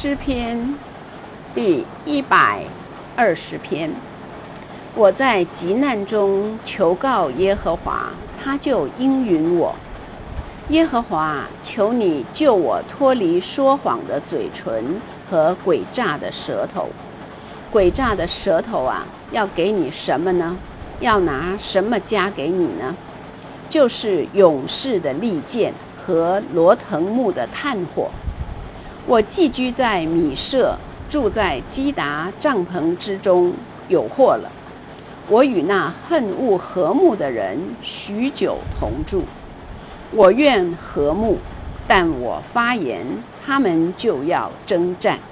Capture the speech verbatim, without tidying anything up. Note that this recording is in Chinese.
诗篇第一百二十篇。我在急难中求告耶和华，他就应允我。耶和华，求你救我脱离说谎的嘴唇和诡诈的舌头。诡诈的舌头啊，要给你什么呢？要拿什么加给你呢？就是勇士的利剑和罗藤木的炭火。我寄居在米舍，住在基达帐篷之中，有祸了。我与那恨恶和睦的人许久同住。我愿和睦，但我发言，他们就要征战。